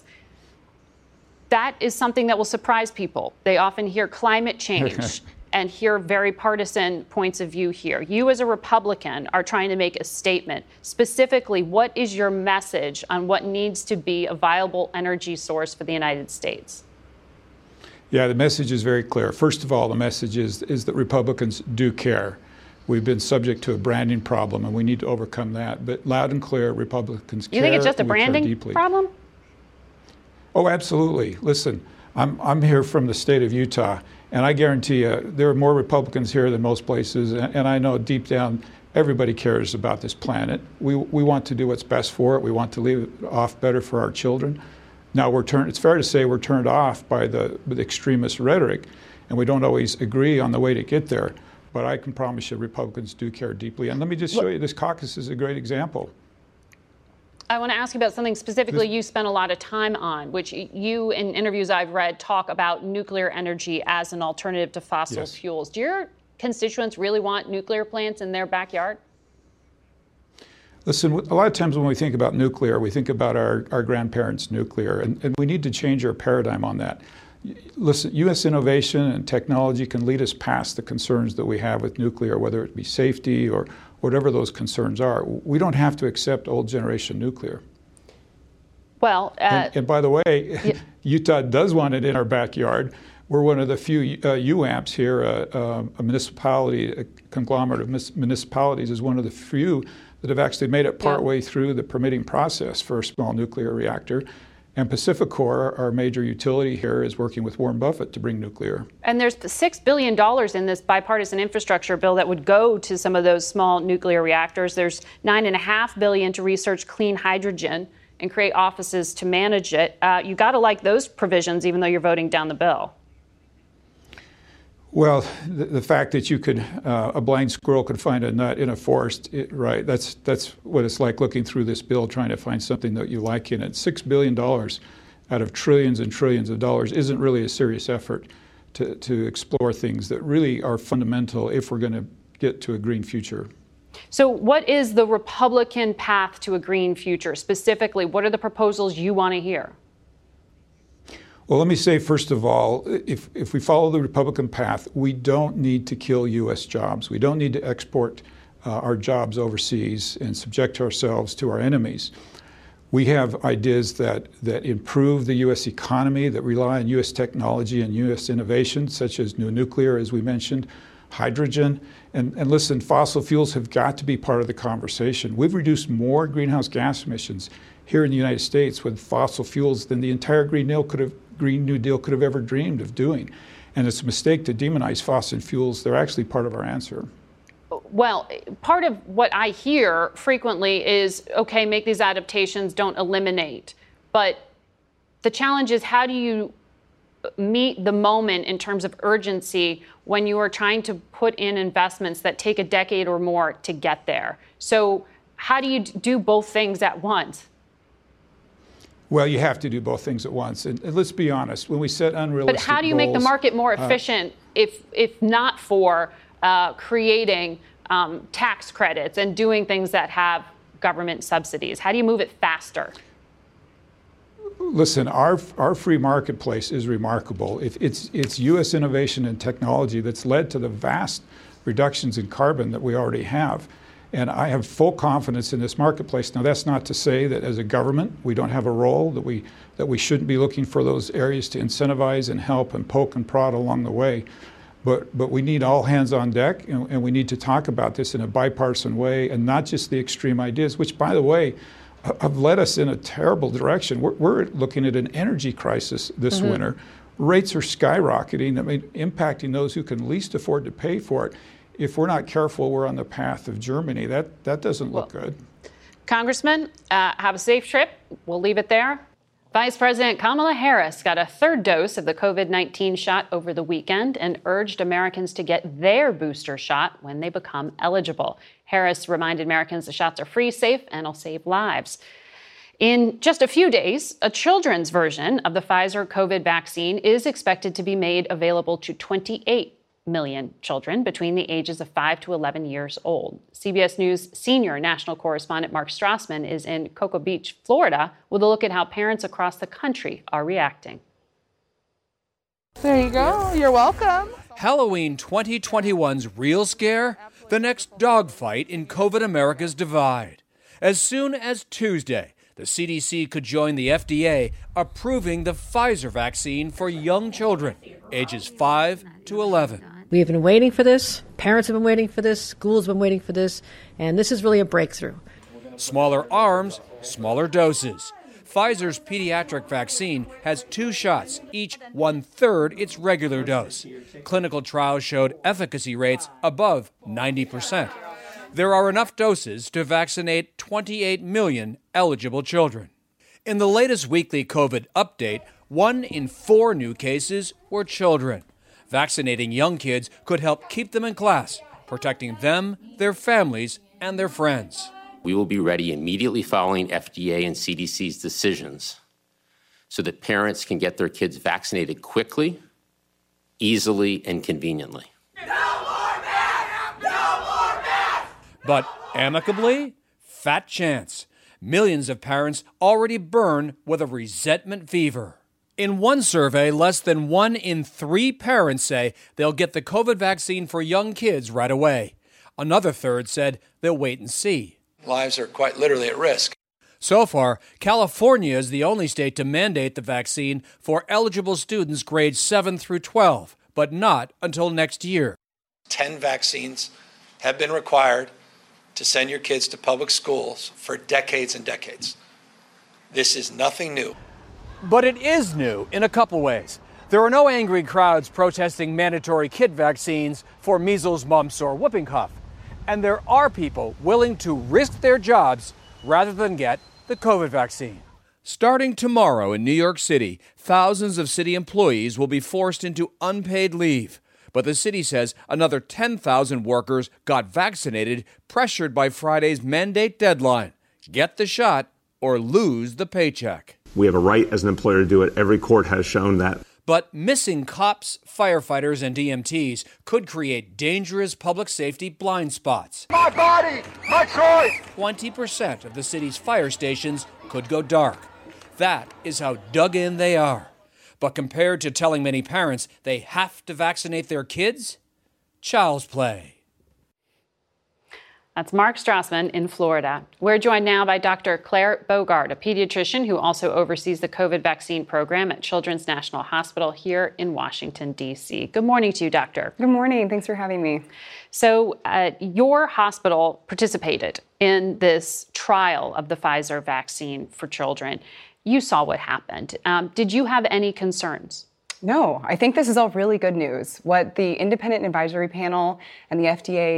That is something that will surprise people. They often hear climate change and hear very partisan points of view here. You, as a Republican, are trying to make a statement. Specifically, what is your message on what needs to be a viable energy source for the United States? Yeah, the message is very clear. First of all, the message is, is that Republicans do care. We've been subject to a branding problem, and we need to overcome that. But loud and clear, Republicans care. You think it's just a and we care branding deeply. problem? Oh, absolutely. Listen, I'm, I'm here from the state of Utah, and I guarantee you there are more Republicans here than most places, and, and I know deep down everybody cares about this planet. We, we want to do what's best for it. We want to leave it off better for our children. Now, we're turned, it's fair to say we're turned off by the, the extremist rhetoric, and we don't always agree on the way to get there. But I can promise you Republicans do care deeply. And let me just show you, this caucus is a great example. I want to ask you about something specifically you spent a lot of time on, which you, in interviews I've read, talk about nuclear energy as an alternative to fossil Yes. fuels. Do your constituents really want nuclear plants in their backyard? Listen, a lot of times when we think about nuclear, we think about our, our grandparents' nuclear, and, and we need to change our paradigm on that. Listen, U S innovation and technology can lead us past the concerns that we have with nuclear, whether it be safety or whatever those concerns are. We don't have to accept old generation nuclear. Well, uh, and, and by the way, yeah. Utah does want it in our backyard. We're one of the few uh, U A M Ps here, uh, uh, a municipality, a conglomerate of mis- municipalities is one of the few that have actually made it partway yeah. through the permitting process for a small nuclear reactor. And PacifiCorp, our major utility here, is working with Warren Buffett to bring nuclear. And there's six billion dollars in this bipartisan infrastructure bill that would go to some of those small nuclear reactors. There's nine point five billion dollars to research clean hydrogen and create offices to manage it. Uh, you got to like those provisions, even though you're voting down the bill. Well, the, the fact that you could, uh, a blind squirrel could find a nut in a forest, it, right, that's that's what it's like looking through this bill, trying to find something that you like in it. Six billion dollars out of trillions and trillions of dollars isn't really a serious effort to, to explore things that really are fundamental if we're going to get to a green future. So what is the Republican path to a green future? Specifically, what are the proposals you want to hear? Well, let me say, first of all, if, if we follow the Republican path, we don't need to kill U S jobs. We don't need to export uh, our jobs overseas and subject ourselves to our enemies. We have ideas that, that improve the U S economy, that rely on U S technology and U S innovation, such as new nuclear, as we mentioned, hydrogen. And, and listen, fossil fuels have got to be part of the conversation. We've reduced more greenhouse gas emissions here in the United States with fossil fuels than the entire Green Deal could have Green New Deal could have ever dreamed of doing. And it's a mistake to demonize fossil fuels. They're actually part of our answer. Well, part of what I hear frequently is, okay, make these adaptations, don't eliminate. But the challenge is, how do you meet the moment in terms of urgency when you are trying to put in investments that take a decade or more to get there? So how do you do both things at once? Well, you have to do both things at once. And, and let's be honest, when we set unrealistic But how do you goals, make the market more uh, efficient if, if not for uh, creating um, tax credits and doing things that have government subsidies? How do you move it faster? Listen, our our free marketplace is remarkable. It, it's it's U S innovation and technology that's led to the vast reductions in carbon that we already have. And I have full confidence in this marketplace. Now, that's not to say that as a government we don't have a role, that we that we shouldn't be looking for those areas to incentivize and help and poke and prod along the way. But but we need all hands on deck, and, and we need to talk about this in a bipartisan way, and not just the extreme ideas, which, by the way, have led us in a terrible direction. We're, we're looking at an energy crisis this mm-hmm. winter. Rates are skyrocketing, I mean, impacting those who can least afford to pay for it. If we're not careful, we're on the path of Germany. That that doesn't look well, good. Congressman, uh, have a safe trip. We'll leave it there. Vice President Kamala Harris got a third dose of the COVID nineteen shot over the weekend and urged Americans to get their booster shot when they become eligible. Harris reminded Americans the shots are free, safe, and will save lives. In just a few days, a children's version of the Pfizer COVID vaccine is expected to be made available to twenty-eight million children between the ages of five to eleven years old. C B S News senior national correspondent Mark Strassman is in Cocoa Beach, Florida, with a look at how parents across the country are reacting. There you go. You're welcome. Halloween twenty twenty-one's real scare? The next dogfight in COVID America's divide. As soon as Tuesday, the C D C could join the F D A approving the Pfizer vaccine for young children, ages five to eleven. We have been waiting for this. Parents have been waiting for this. Schools have been waiting for this. And this is really a breakthrough. Smaller arms, smaller doses. Pfizer's pediatric vaccine has two shots, each one-third its regular dose. Clinical trials showed efficacy rates above ninety percent. There are enough doses to vaccinate twenty-eight million eligible children. In the latest weekly COVID update, one in four new cases were children. Vaccinating young kids could help keep them in class, protecting them, their families, and their friends. We will be ready immediately following F D A and C D C's decisions so that parents can get their kids vaccinated quickly, easily, and conveniently. But amicably, fat chance. Millions of parents already burn with a resentment fever. In one survey, less than one in three parents say they'll get the COVID vaccine for young kids right away. Another third said they'll wait and see. Lives are quite literally at risk. So far, California is the only state to mandate the vaccine for eligible students grades seven through twelve, but not until next year. Ten vaccines have been required to send your kids to public schools for decades and decades. This is nothing new. But it is new in a couple ways. There are no angry crowds protesting mandatory kid vaccines for measles, mumps, or whooping cough. And there are people willing to risk their jobs rather than get the COVID vaccine. Starting tomorrow in New York City, thousands of city employees will be forced into unpaid leave. But the city says another ten thousand workers got vaccinated, pressured by Friday's mandate deadline. Get the shot or lose the paycheck. We have a right as an employer to do it. Every court has shown that. But missing cops, firefighters, and E M Ts could create dangerous public safety blind spots. My body, my choice! twenty percent of the city's fire stations could go dark. That is how dug in they are. But compared to telling many parents they have to vaccinate their kids, child's play. That's Mark Strassman in Florida. We're joined now by Doctor Claire Bogart, a pediatrician who also oversees the COVID vaccine program at Children's National Hospital here in Washington, D C. Good morning to you, Doctor. Good morning. Thanks for having me. So uh, your hospital participated in this trial of the Pfizer vaccine for children. You saw what happened. Um, did you have any concerns? No, I think this is all really good news. What the independent advisory panel and the F D A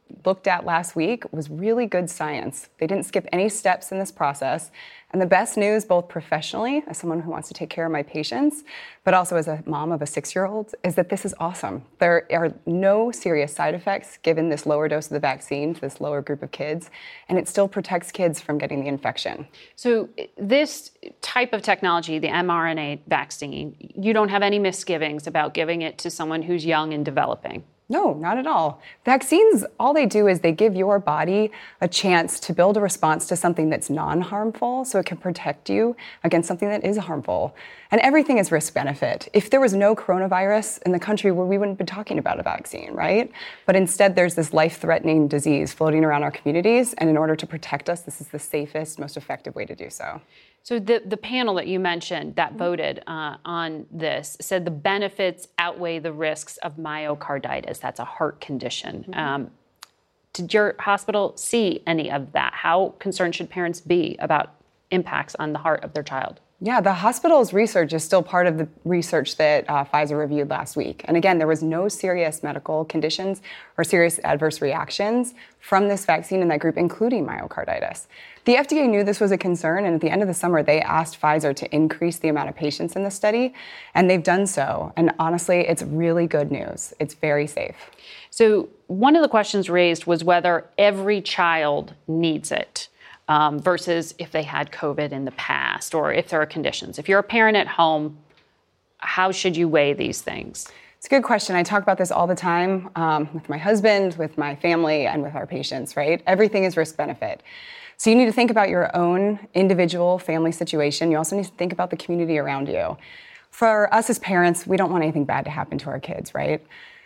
looked at last week was really good science. They didn't skip any steps in this process. And the best news, both professionally, as someone who wants to take care of my patients, but also as a mom of a six-year-old, is that this is awesome. There are no serious side effects given this lower dose of the vaccine to this lower group of kids, and it still protects kids from getting the infection. So this type of technology, the mRNA vaccine, you don't have any misgivings about giving it to someone who's young and developing? No, not at all. Vaccines, all they do is they give your body a chance to build a response to something that's non-harmful so it can protect you against something that is harmful. And everything is risk-benefit. If there was no coronavirus in the country, well, we wouldn't be talking about a vaccine, right? But instead, there's this life-threatening disease floating around our communities, and in order to protect us, this is the safest, most effective way to do so. So the, the panel that you mentioned that voted uh, on this said the benefits outweigh the risks of myocarditis. That's a heart condition. Mm-hmm. Um, did your hospital see any of that? How concerned should parents be about impacts on the heart of their child? Yeah, the hospital's research is still part of the research that uh, Pfizer reviewed last week. And again, there was no serious medical conditions or serious adverse reactions from this vaccine in that group, including myocarditis. The F D A knew this was a concern, and at the end of the summer, they asked Pfizer to increase the amount of patients in the study, and they've done so. And honestly, it's really good news. It's very safe. So one of the questions raised was whether every child needs it. Um, versus if they had COVID in the past or if there are conditions. If you're a parent at home, how should you weigh these things? It's a good question. I talk about this all the time um, with my husband, with my family, and with our patients, right? Everything is risk-benefit. So you need to think about your own individual family situation. You also need to think about the community around you. For us as parents, we don't want anything bad to happen to our kids, right?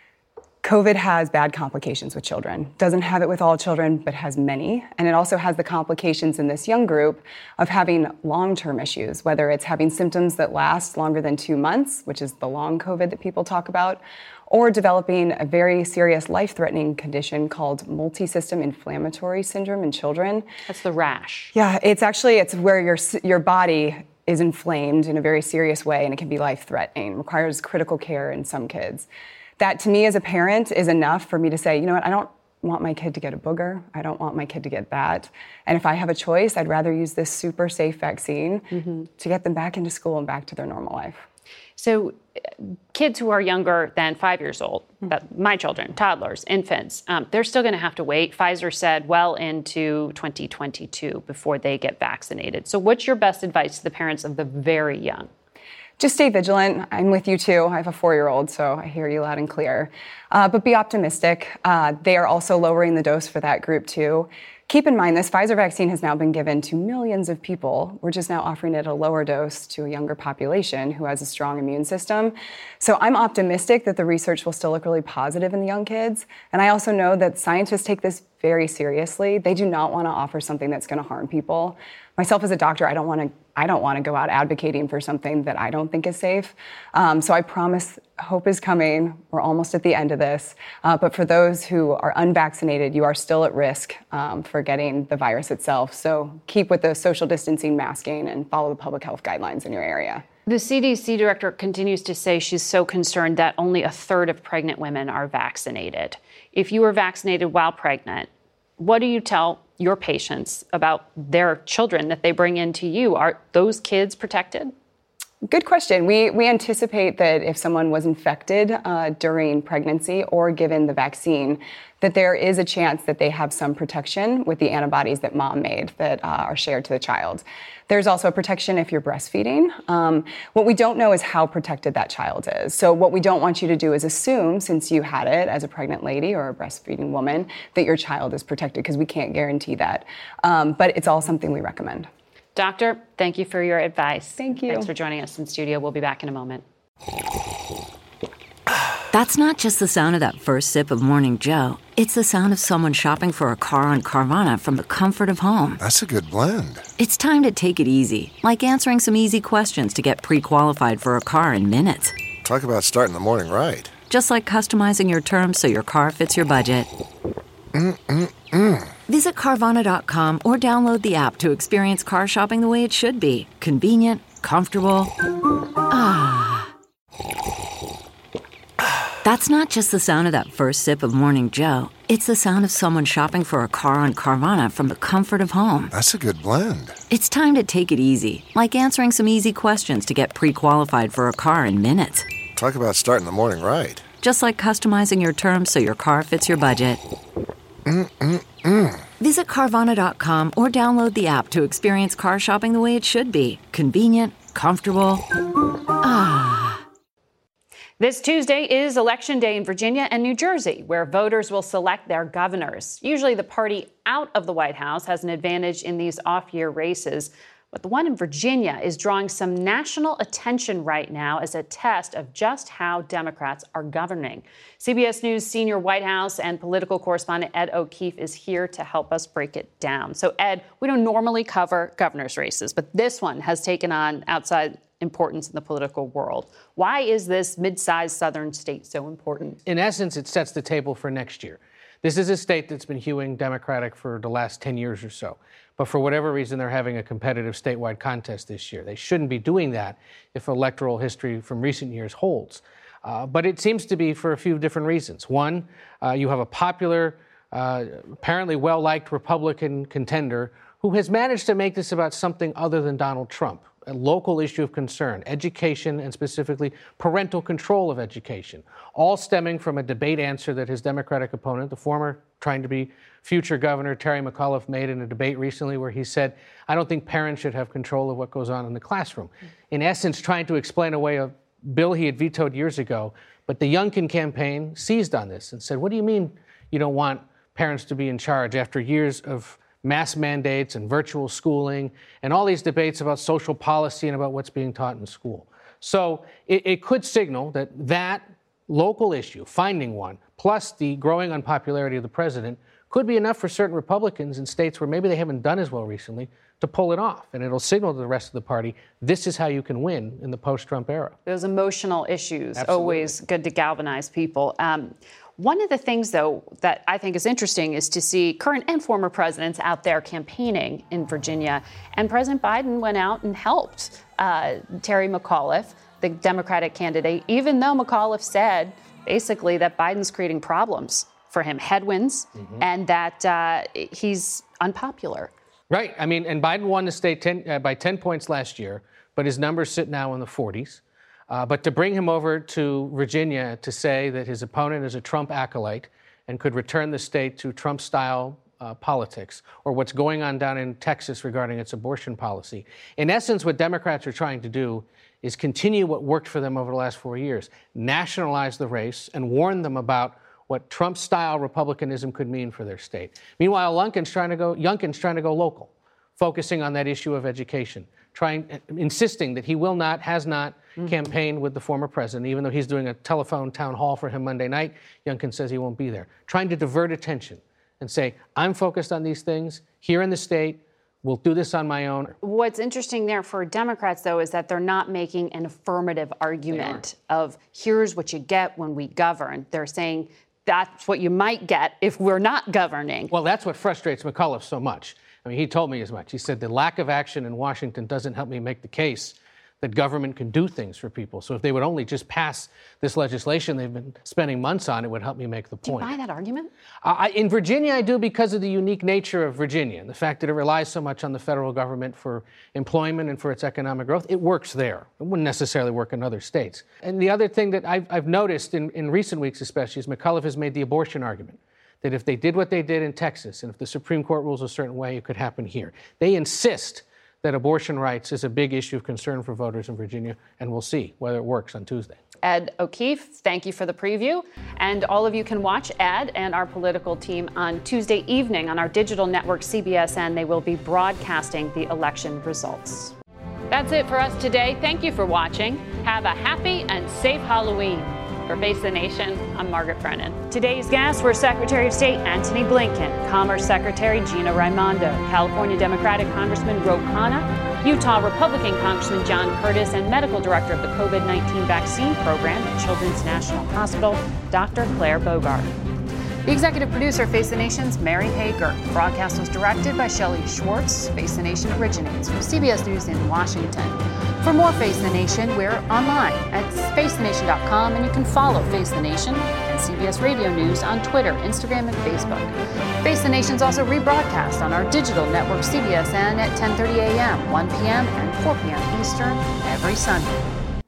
COVID has bad complications with children. Doesn't have it with all children, but has many. And it also has the complications in this young group of having long-term issues, whether it's having symptoms that last longer than two months, which is the long COVID that people talk about, or developing a very serious life-threatening condition called multi-system inflammatory syndrome in children. That's the rash. Yeah, it's actually, it's where your your body is inflamed in a very serious way, and it can be life-threatening, requires critical care in some kids. That, to me, as a parent, is enough for me to say, you know what, I don't want my kid to get a booger. I don't want my kid to get that. And if I have a choice, I'd rather use this super safe vaccine mm-hmm. to get them back into school and back to their normal life. So kids who are younger than five years old, that, my children, toddlers, infants, um, they're still going to have to wait. Pfizer said well into twenty twenty-two before they get vaccinated. So what's your best advice to the parents of the very young? Just stay vigilant. I'm with you too. I have a four-year-old, so I hear you loud and clear. Uh, but be optimistic. Uh, they are also lowering the dose for that group too. Keep in mind, this Pfizer vaccine has now been given to millions of people. We're just now offering it at a lower dose to a younger population who has a strong immune system. So I'm optimistic that the research will still look really positive in the young kids. And I also know that scientists take this very seriously. They do not want to offer something that's going to harm people. Myself as a doctor, I don't want to I don't want to go out advocating for something that I don't think is safe. Um, so I promise hope is coming. We're almost at the end of this. Uh, but for those who are unvaccinated, you are still at risk um, for getting the virus itself. So keep with the social distancing, masking, and follow the public health guidelines in your area. The C D C director continues to say she's so concerned that only a third of pregnant women are vaccinated. If you were vaccinated while pregnant, what do you tell your patients about their children that they bring into you? Are those kids protected? Good question. We we anticipate that if someone was infected uh, during pregnancy or given the vaccine, that there is a chance that they have some protection with the antibodies that mom made that uh, are shared to the child. There's also a protection if you're breastfeeding. Um, what we don't know is how protected that child is. So what we don't want you to do is assume, since you had it as a pregnant lady or a breastfeeding woman, that your child is protected, because we can't guarantee that. Um, but it's all something we recommend. Doctor, thank you for your advice. Thank you. Thanks for joining us in studio. We'll be back in a moment. That's not just the sound of that first sip of Morning Joe. It's the sound of someone shopping for a car on Carvana from the comfort of home. That's a good blend. It's time to take it easy, like answering some easy questions to get pre-qualified for a car in minutes. Talk about starting the morning right. Just like customizing your terms so your car fits your budget. Mm-mm-mm. Visit Carvana dot com or download the app to experience car shopping the way it should be. Convenient, comfortable. Ah. That's not just the sound of that first sip of Morning Joe. It's the sound of someone shopping for a car on Carvana from the comfort of home. That's a good blend. It's time to take it easy, like answering some easy questions to get pre-qualified for a car in minutes. Talk about starting the morning right. Just like customizing your terms so your car fits your budget. Mm-mm-mm. Visit Carvana dot com or download the app to experience car shopping the way it should be. Convenient, comfortable. Ah. This Tuesday is Election Day in Virginia and New Jersey, where voters will select their governors. Usually the party out of the White House has an advantage in these off-year races. But the one in Virginia is drawing some national attention right now as a test of just how Democrats are governing. C B S News senior White House and political correspondent Ed O'Keefe is here to help us break it down. So, Ed, we don't normally cover governor's races, but this one has taken on outside importance in the political world. Why is this mid-sized southern state so important? In essence, it sets the table for next year. This is a state that's been hewing Democratic for the last ten years or so. But for whatever reason, they're having a competitive statewide contest this year. They shouldn't be doing that if electoral history from recent years holds. Uh, but it seems to be for a few different reasons. One, uh, you have a popular, uh, apparently well-liked Republican contender who has managed to make this about something other than Donald Trump. A local issue of concern, education, and specifically parental control of education, all stemming from a debate answer that his Democratic opponent, the former trying to be future governor Terry McAuliffe, made in a debate recently where he said, I don't think parents should have control of what goes on in the classroom. In essence, trying to explain away a bill he had vetoed years ago, but the Youngkin campaign seized on this and said, what do you mean you don't want parents to be in charge after years of mass mandates and virtual schooling and all these debates about social policy and about what's being taught in school. So it, it could signal that that local issue, finding one, plus the growing unpopularity of the president, could be enough for certain Republicans in states where maybe they haven't done as well recently to pull it off. And it'll signal to the rest of the party, this is how you can win in the post-Trump era. Those emotional issues, Absolutely. Always good to galvanize people. Um, One of the things, though, that I think is interesting is to see current and former presidents out there campaigning in Virginia. And President Biden went out and helped uh, Terry McAuliffe, the Democratic candidate, even though McAuliffe said basically that Biden's creating problems for him, headwinds, mm-hmm. and that uh, he's unpopular. Right. I mean, and Biden won the state ten, uh, by ten points last year, but his numbers sit now in the forties. Uh, but to bring him over to Virginia to say that his opponent is a Trump acolyte and could return the state to Trump-style uh, politics, or what's going on down in Texas regarding its abortion policy. In essence, what Democrats are trying to do is continue what worked for them over the last four years, nationalize the race and warn them about what Trump-style Republicanism could mean for their state. Meanwhile, Youngkin's trying to go, Youngkin's trying to go local, focusing on that issue of education, trying, insisting that he will not, has not, mm-hmm. campaigned with the former president, even though he's doing a telephone town hall for him Monday night. Youngkin says he won't be there. Trying to divert attention and say, I'm focused on these things here in the state. We'll do this on my own. What's interesting there for Democrats, though, is that they're not making an affirmative argument of here's what you get when we govern. They're saying that's what you might get if we're not governing. Well, that's what frustrates McAuliffe so much. I mean, he told me as much. He said the lack of action in Washington doesn't help me make the case that government can do things for people. So if they would only just pass this legislation they've been spending months on, it would help me make the point. Do you buy that argument? Uh, I, in Virginia, I do, because of the unique nature of Virginia and the fact that it relies so much on the federal government for employment and for its economic growth. It works there. It wouldn't necessarily work in other states. And the other thing that I've, I've noticed in, in recent weeks especially is McAuliffe has made the abortion argument. That if they did what they did in Texas, and if the Supreme Court rules a certain way, it could happen here. They insist that abortion rights is a big issue of concern for voters in Virginia, and we'll see whether it works on Tuesday. Ed O'Keefe, thank you for the preview. And all of you can watch Ed and our political team on Tuesday evening on our digital network, C B S N. They will be broadcasting the election results. That's it for us today. Thank you for watching. Have a happy and safe Halloween. For Face the Nation, I'm Margaret Brennan. Today's guests were Secretary of State Antony Blinken, Commerce Secretary Gina Raimondo, California Democratic Congressman Ro Khanna, Utah Republican Congressman John Curtis, and Medical Director of the COVID nineteen vaccine program at Children's National Hospital, Doctor Claire Bogart. The executive producer of Face the Nation's Mary Hager. The broadcast was directed by Shelley Schwartz. Face the Nation originates from C B S News in Washington. For more Face the Nation, we're online at face the nation dot com, and you can follow Face the Nation and C B S Radio News on Twitter, Instagram, and Facebook. Face the Nation is also rebroadcast on our digital network C B S N at ten thirty a.m., one p.m., and four p.m. Eastern every Sunday.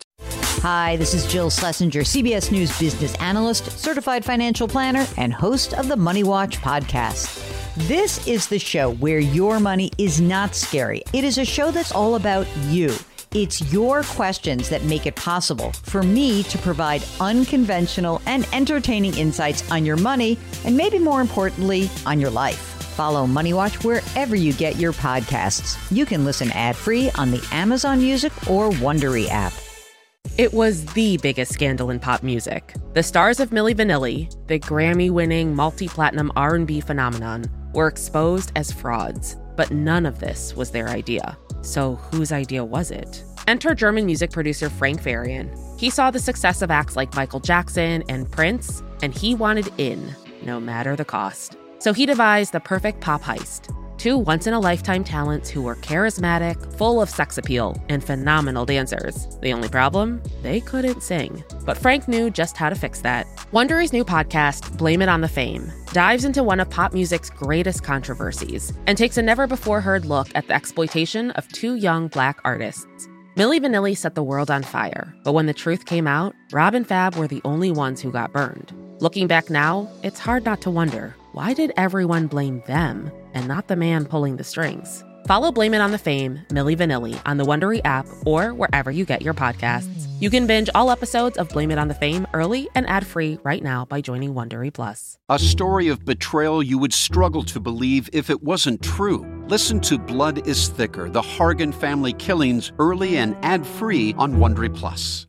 Hi, this is Jill Schlesinger, C B S News business analyst, certified financial planner, and host of the Money Watch podcast. This is the show where your money is not scary. It is a show that's all about you. It's your questions that make it possible for me to provide unconventional and entertaining insights on your money, and maybe more importantly, on your life. Follow Money Watch wherever you get your podcasts. You can listen ad-free on the Amazon Music or Wondery app. It was the biggest scandal in pop music. The stars of Milli Vanilli, the Grammy-winning multi-platinum R and B phenomenon, were exposed as frauds. But none of this was their idea. So whose idea was it? Enter German music producer Frank Farian. He saw the success of acts like Michael Jackson and Prince, and he wanted in, no matter the cost. So he devised the perfect pop heist. Two once-in-a-lifetime talents who were charismatic, full of sex appeal, and phenomenal dancers. The only problem? They couldn't sing. But Frank knew just how to fix that. Wondery's new podcast, Blame It on the Fame, dives into one of pop music's greatest controversies and takes a never-before-heard look at the exploitation of two young Black artists. Milli Vanilli set the world on fire, but when the truth came out, Rob and Fab were the only ones who got burned. Looking back now, it's hard not to wonder, why did everyone blame them and not the man pulling the strings? Follow Blame It on the Fame, Milli Vanilli, on the Wondery app or wherever you get your podcasts. You can binge all episodes of Blame It on the Fame early and ad-free right now by joining Wondery Plus. A story of betrayal you would struggle to believe if it wasn't true. Listen to Blood is Thicker, the Hargan family killings, early and ad-free on Wondery Plus.